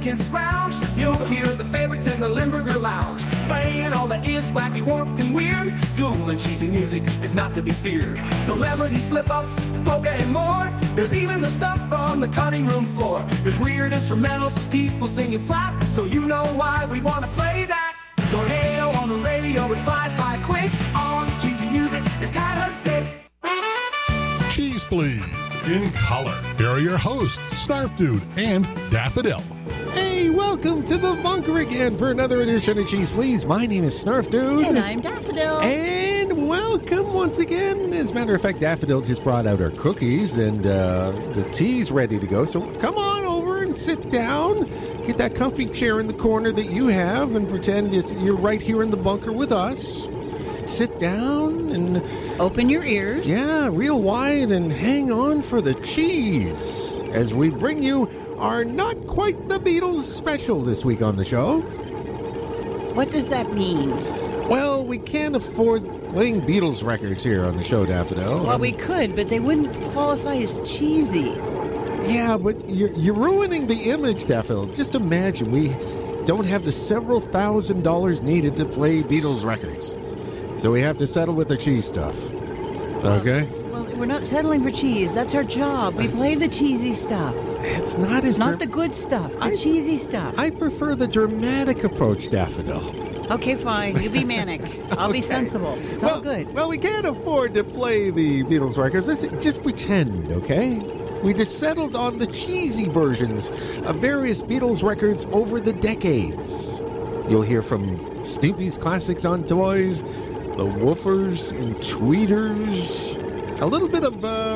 can scrounge, you'll hear the favorites in the Limburger Lounge, playing all that is wacky, warped, and weird. Cool and cheesy music is not to be feared. Celebrity slip-ups, polka, and more. There's even the stuff on the cutting room floor. There's weird instrumentals, people singing flat, so you know why we want to play that. Tornado on the radio, it flies by quick. All this cheesy music is kind of sick. Cheese Please, in color. Here are your hosts, Snarf Dude and Daffodil. Hey, welcome to the bunker again for another edition of Cheese Please. My name is Snarf Dude. And I'm Daffodil. And welcome once again. As a matter of fact, Daffodil just brought out her cookies and the tea's ready to go. So come on over and sit down. Get that comfy chair in the corner that you have and pretend you're right here in the bunker with us. Sit down and open your ears. Yeah, real wide, and hang on for the cheese as we bring you our Not Quite the Beatles special this week on the show. What does that mean? Well, we can't afford playing Beatles records here on the show, Daffodil. Well, we could, but they wouldn't qualify as cheesy. Yeah, but you're ruining the image, Daffodil. Just imagine we don't have the several $1,000s needed to play Beatles records. So we have to settle with the cheese stuff. Okay? Well, we're not settling for cheese. That's our job. We play the cheesy stuff. It's not as... Not the good stuff. The cheesy stuff. I prefer the dramatic approach, Daffodil. Okay, fine. You be manic. I'll be sensible. It's all good. Well, we can't afford to play the Beatles records. Listen, just pretend, okay? We just settled on the cheesy versions of various Beatles records over the decades. You'll hear from Snoopy's Classics on Toys, the Woofers and Tweeters, a little bit of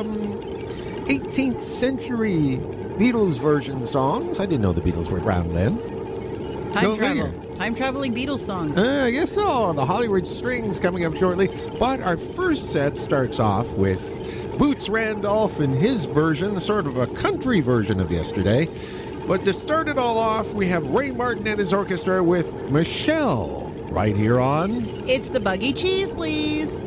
18th century Beatles version songs. I didn't know the Beatles were around then. Time traveling Beatles songs. I guess so. The Hollywood Strings coming up shortly. But our first set starts off with Boots Randolph and his version, sort of a country version of Yesterday. But to start it all off, we have Ray Martin and his orchestra with Michelle. Right here on... It's the Buggy Cheese, please.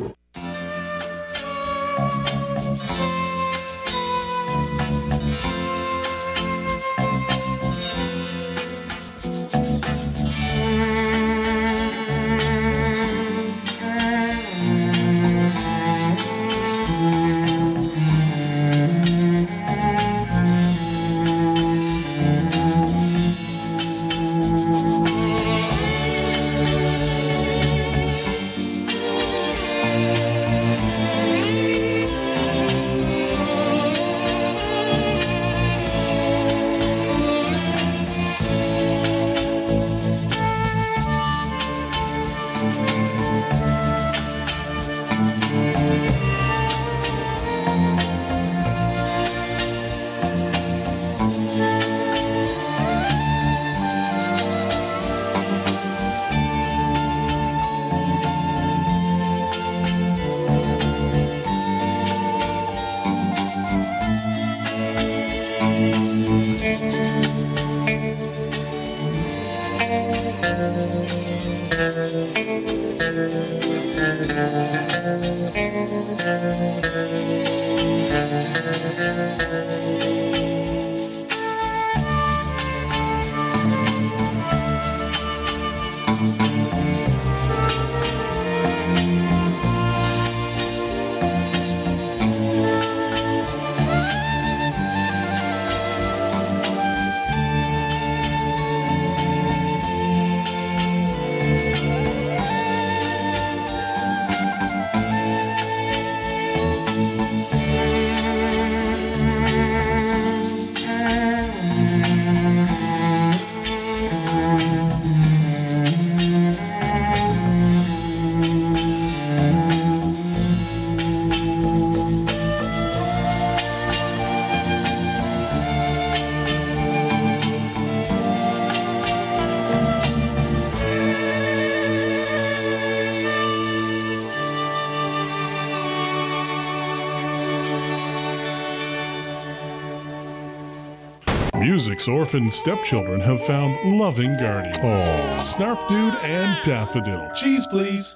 Music's orphan stepchildren have found loving guardians. Snarf Dude and Daffodil. Cheese, please.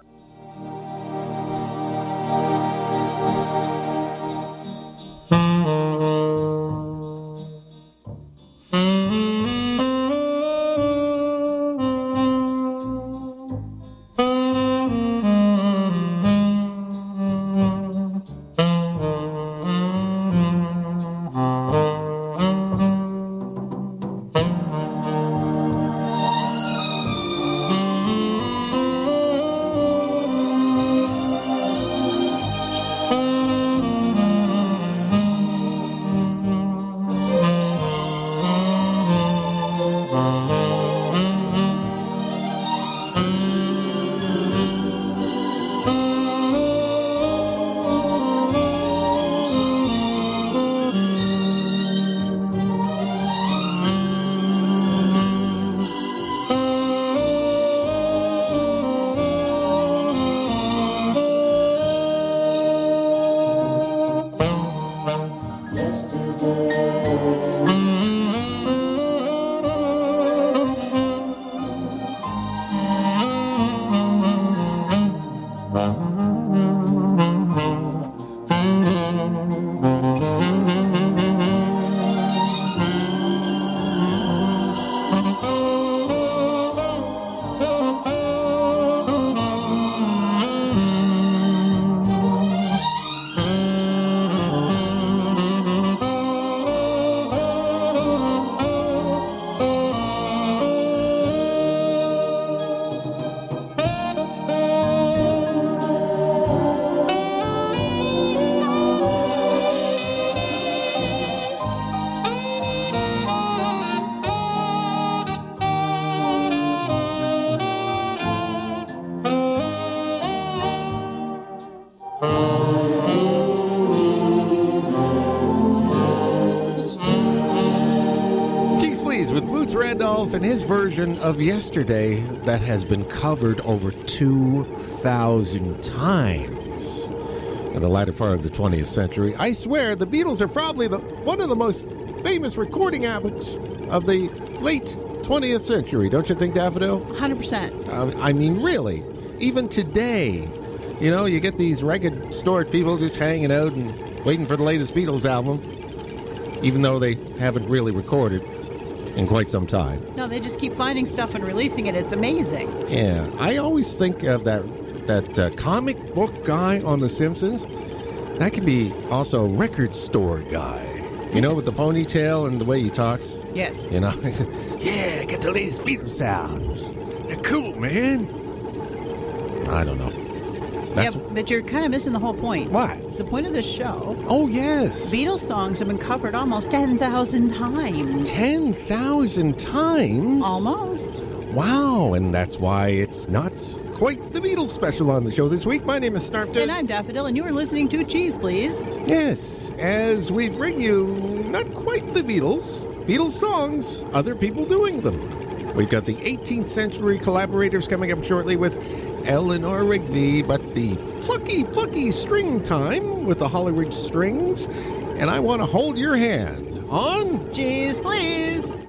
Please with Boots Randolph and his version of Yesterday that has been covered over 2,000 times in the latter part of the 20th century. I swear the Beatles are probably one of the most famous recording acts of the late 20th century. Don't you think, Daffodil? 100%. I mean, really. Even today, you know, you get these record store people just hanging out and waiting for the latest Beatles album, even though they haven't really recorded in quite some time. No, they just keep finding stuff and releasing it. It's amazing. Yeah, I always think of that comic book guy on The Simpsons. That could be also a record store guy. You know, with the ponytail and the way he talks. Yes. You know, he said, yeah, get the latest Beatles sounds. They're cool, man. I don't know. But you're kind of missing the whole point. What? It's the point of this show. Oh, yes. Beatles songs have been covered almost 10,000 times. 10,000 times? Almost. Wow, and that's why it's not quite the Beatles special on the show this week. My name is Snarfton. And I'm Daffodil, and you are listening to Cheese, Please. Yes, as we bring you not quite the Beatles songs, other people doing them. We've got the 18th century collaborators coming up shortly with Eleanor Rigby, but the plucky string time with the Hollywood Strings. And I want to hold your hand on Cheese, Please.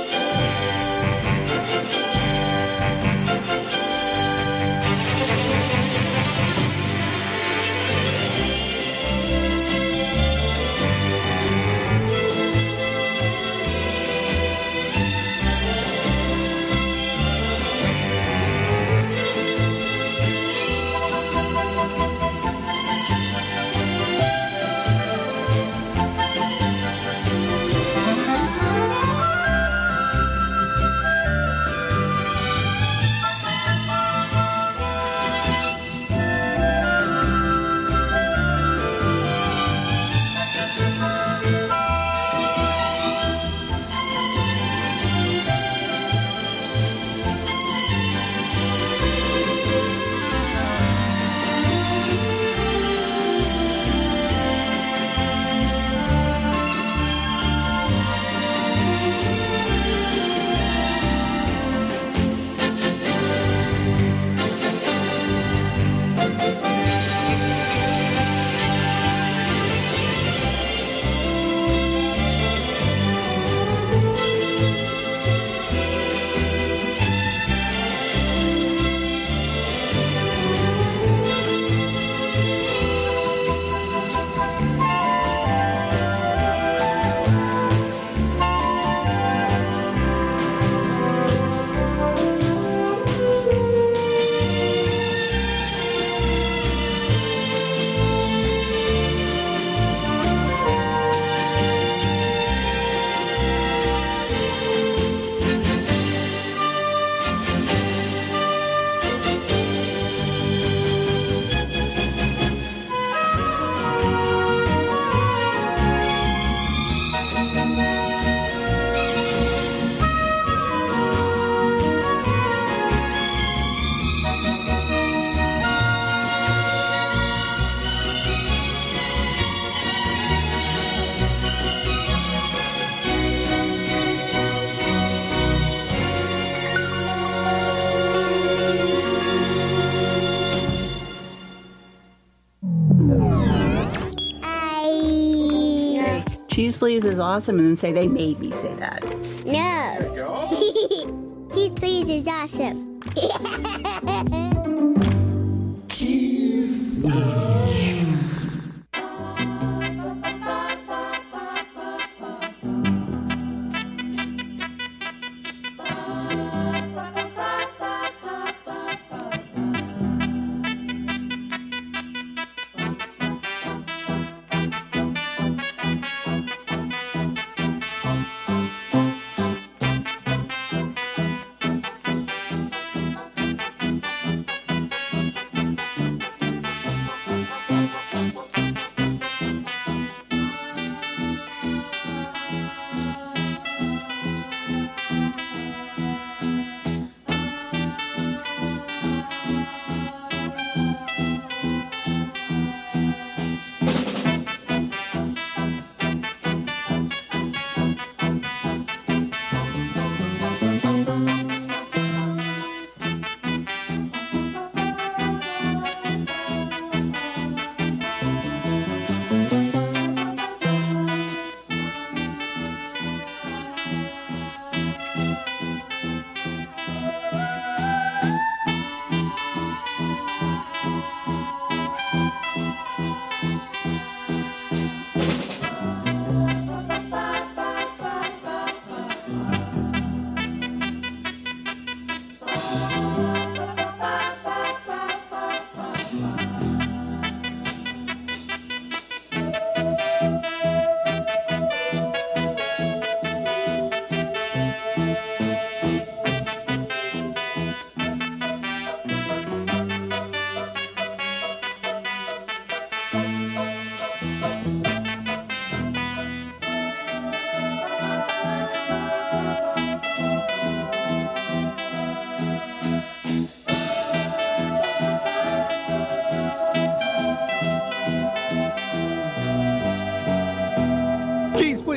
Cheese, Please is awesome, and then say, they made me say that. No. Cheese, Please is awesome. Cheese, Please.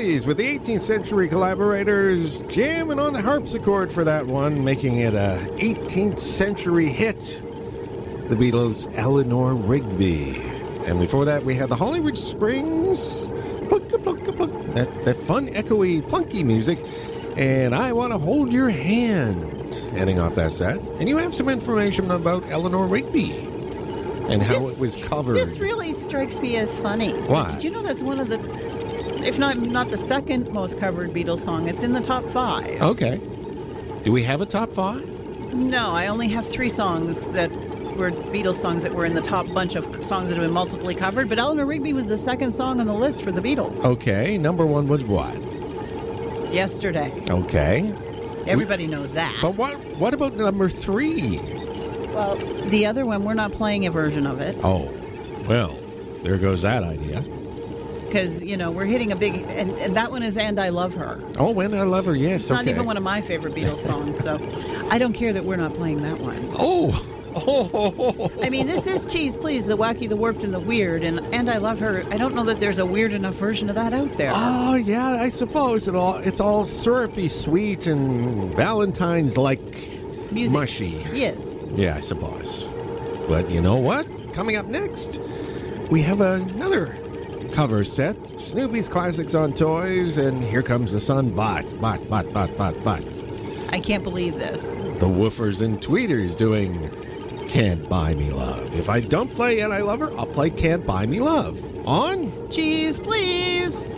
Please with the 18th Century Collaborators jamming on the harpsichord for that one, making it a 18th century hit. The Beatles' Eleanor Rigby. And before that, we had the Hollywood Springs, plunka, plunka, plunk, that fun, echoey, plunky music. And I Want to Hold Your Hand, heading off that set. And you have some information about Eleanor Rigby and how it was covered. This really strikes me as funny. Why? Did you know that's one of the, if not the second most covered Beatles song? It's in the top 5. Okay. Do we have a top 5? No, I only have 3 songs that were Beatles songs that were in the top bunch of songs that have been multiply covered. But Eleanor Rigby was the second song on the list for the Beatles. Okay. Number 1 was what? Yesterday. Okay. Everybody knows that. But what about number 3? Well, the other one, we're not playing a version of it. Oh, well, there goes that idea. Because, we're hitting a big... And that one is And I Love Her. Oh, And I Love Her, yes, It's not even one of my favorite Beatles songs, so I don't care that we're not playing that one. Oh! I mean, this is Cheese Please, the wacky, the warped, and the weird, and I Love Her. I don't know that there's a weird enough version of that out there. Oh, yeah, I suppose it's all syrupy sweet and Valentine's-like Music. mushy. Yes. Yeah, I suppose. But you know what? Coming up next, we have another cover set. Snoopy's Classics on Toys, and Here Comes the Sun, but. I can't believe this. The Woofers and Tweeters doing Can't Buy Me Love. If I don't play And I Love Her, I'll play Can't Buy Me Love. On Cheese Please!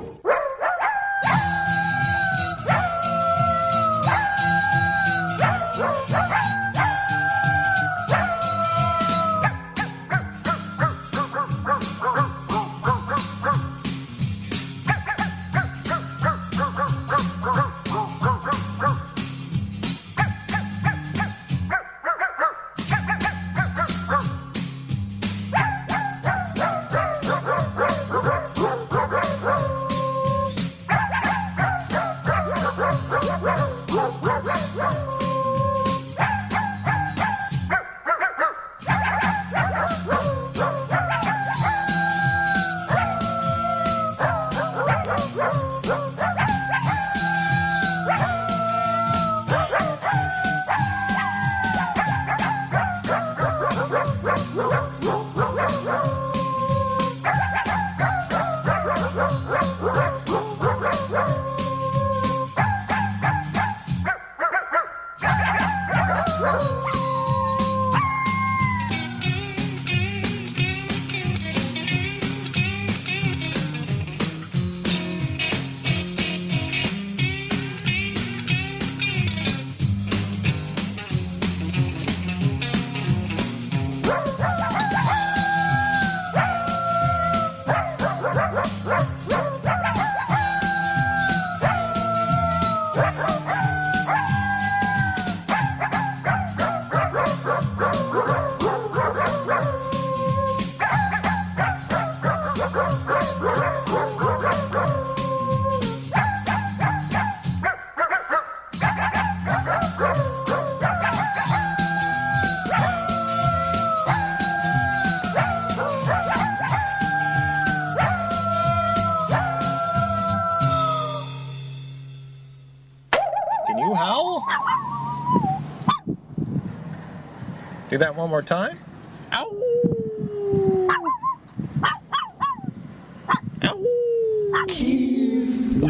Do that one more time. Ow! Ow! Cheese.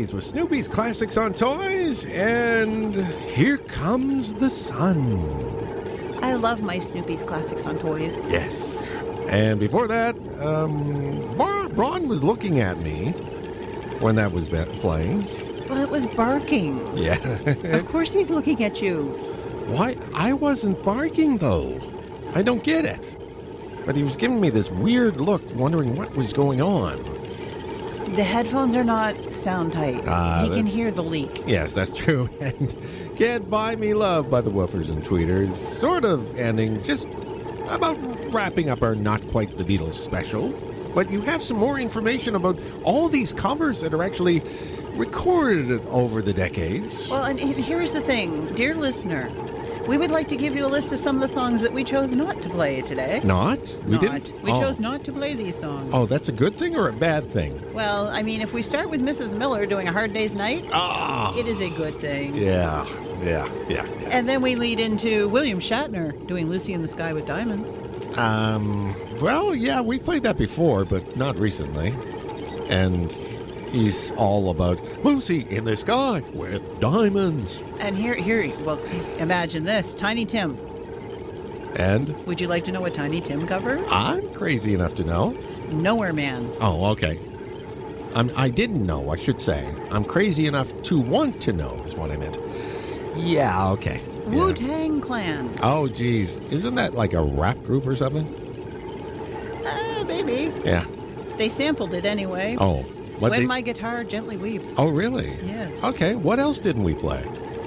Please with Snoopy's Classics on Toys, and Here Comes the Sun. I love my Snoopy's Classics on Toys. Yes. And before that, Ron was looking at me when that was playing. Well, it was barking. Yeah. Of course he's looking at you. Why? I wasn't barking, though. I don't get it. But he was giving me this weird look, wondering what was going on. The headphones are not sound tight. He can hear the leak. Yes, that's true. And Can't Buy Me Love by the Woofers and Tweeters, sort of ending, just about wrapping up our Not Quite the Beatles special. But you have some more information about all these covers that are actually recorded over the decades. Well, and here's the thing. Dear listener, we would like to give you a list of some of the songs that we chose not to play today. Not? We didn't? We chose not to play these songs. Oh, that's a good thing or a bad thing? Well, I mean, if we start with Mrs. Miller doing A Hard Day's Night, it is a good thing. Yeah. And then we lead into William Shatner doing Lucy in the Sky with Diamonds. Well, yeah, we played that before, but not recently. And he's all about Lucy in the Sky with Diamonds. And here, well, imagine this, Tiny Tim. And? Would you like to know what Tiny Tim covered? I'm crazy enough to know. Nowhere Man. Oh, okay. I didn't know, I should say. I'm crazy enough to want to know is what I meant. Yeah, okay. Yeah. Wu-Tang Clan. Oh, geez. Isn't that like a rap group or something? Maybe. Yeah. They sampled it anyway. Oh. When My Guitar Gently Weeps. Oh, really? Yes. Okay, what else didn't we play?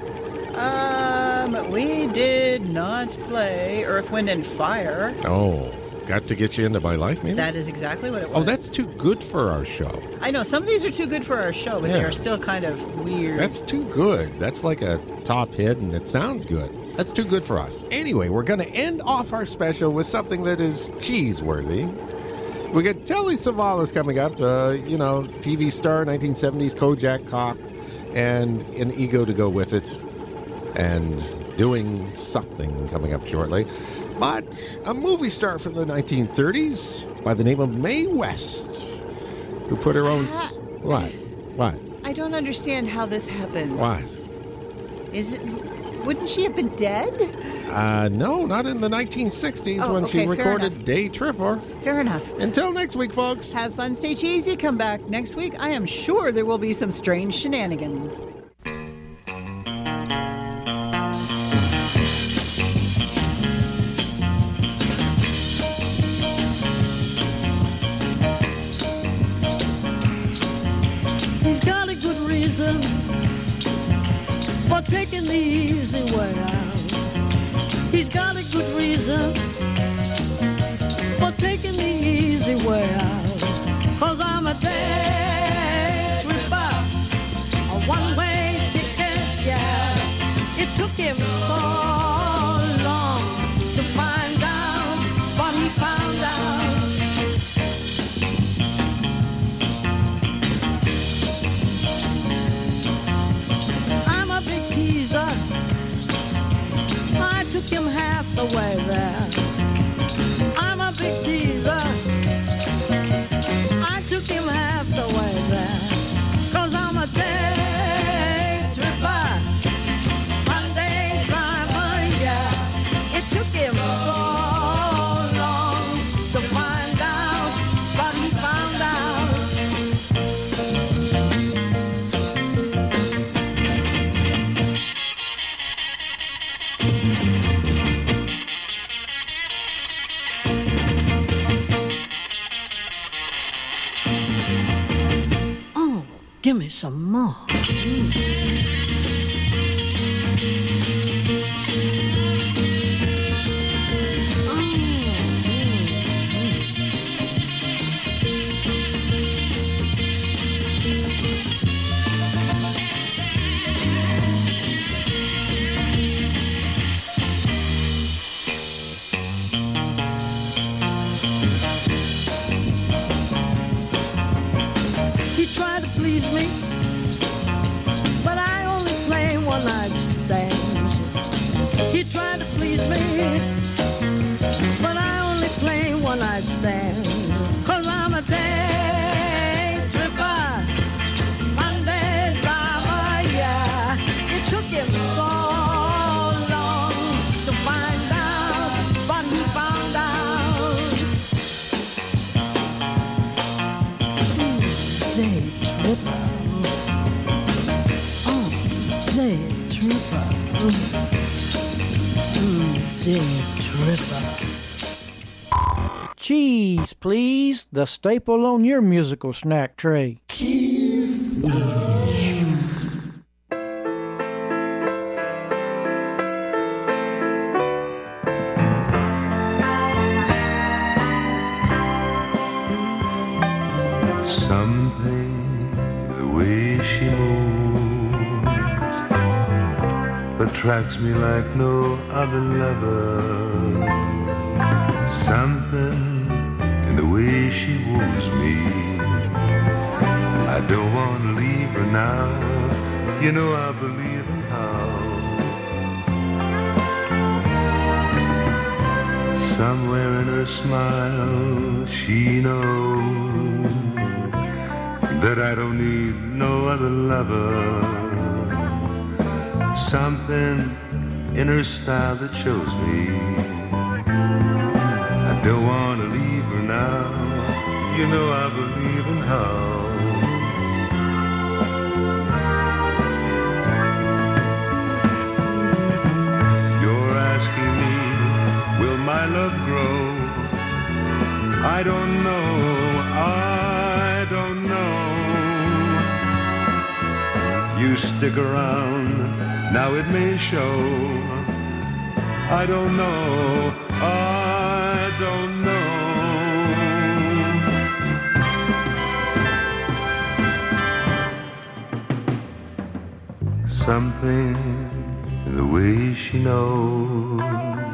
We did not play Earth, Wind, and Fire. Oh, Got to Get You Into My Life, maybe? That is exactly what it was. Oh, that's too good for our show. I know, some of these are too good for our show, but they are still kind of weird. That's too good. That's like a top hit, and it sounds good. That's too good for us. Anyway, we're going to end off our special with something that is cheese-worthy. We got Telly Savalas coming up, TV star, 1970s, Kojak Cop, and an ego to go with it, and doing something coming up shortly. But a movie star from the 1930s by the name of Mae West, who put her own... What? I don't understand how this happens. What? Wouldn't she have been dead? No, not in the 1960s when she recorded Day Tripper. Fair enough. Until next week, folks. Have fun, stay cheesy. Come back next week. I am sure there will be some strange shenanigans. He's got a good reason for taking the easy way out. He's got a good reason for taking the easy way out. 'Cause I'm a day tripper, a one-way ticket, yeah. It took him so long to find out what he found out. I'm a big teaser. I took him half the way there. I'm a big teaser. I took him half the way there. 'Cause I'm a day tripper, Sunday driver, yeah. It took him so long to find out what he found out. Oh, give me some more. He tried to please me, but I only Cheese, please. The staple on your musical snack tray. Cheese, please. Something, the way she moves, attracts me like no other lover. Something in the way she woos me. I don't want to leave her now. You know I believe in how. Somewhere in her smile she knows that I don't need no other lover. Something in her style that shows me I don't want to leave her now. You know I believe in how. You're asking me, will my love grow? I don't know, I don't know. You stick around, now it may show. I don't know, I don't know. Something in the way she knows,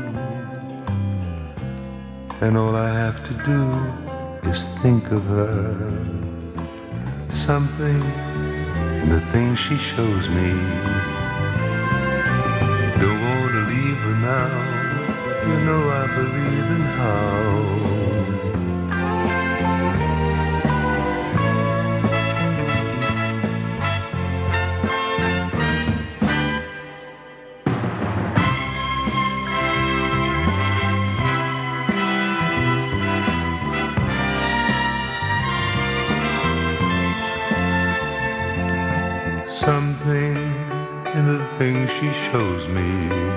and all I have to do is think of her. Something in the things she shows me. Don't want to leave her now. You know I believe in how. Something in the things she shows me.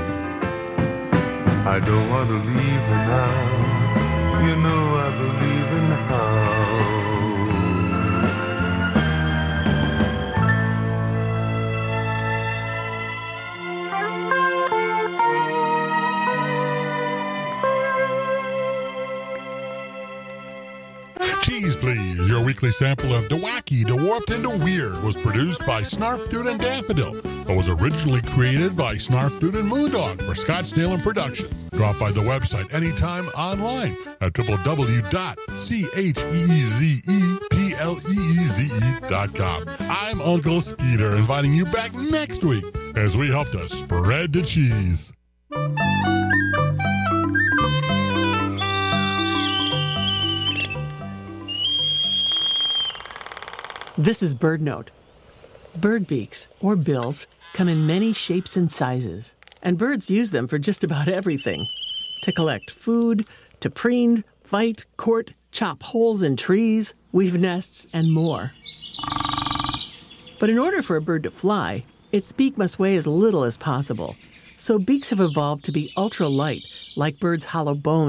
I don't want to leave her now. You know I believe in how. Cheese Please, your weekly sample of DeWacky, DeWarped, and DeWeird was produced by Snarf Dude and Daffodil, but was originally created by Snarf Dude and Moondog for Scottsdale and Productions. Drop by the website anytime online at www.cheezepleeze.com. I'm Uncle Skeeter, inviting you back next week as we help to spread the cheese. This is BirdNote. Bird beaks, or bills, come in many shapes and sizes, and birds use them for just about everything. To collect food, to preen, fight, court, chop holes in trees, weave nests, and more. But in order for a bird to fly, its beak must weigh as little as possible. So beaks have evolved to be ultra-light, like birds' hollow bones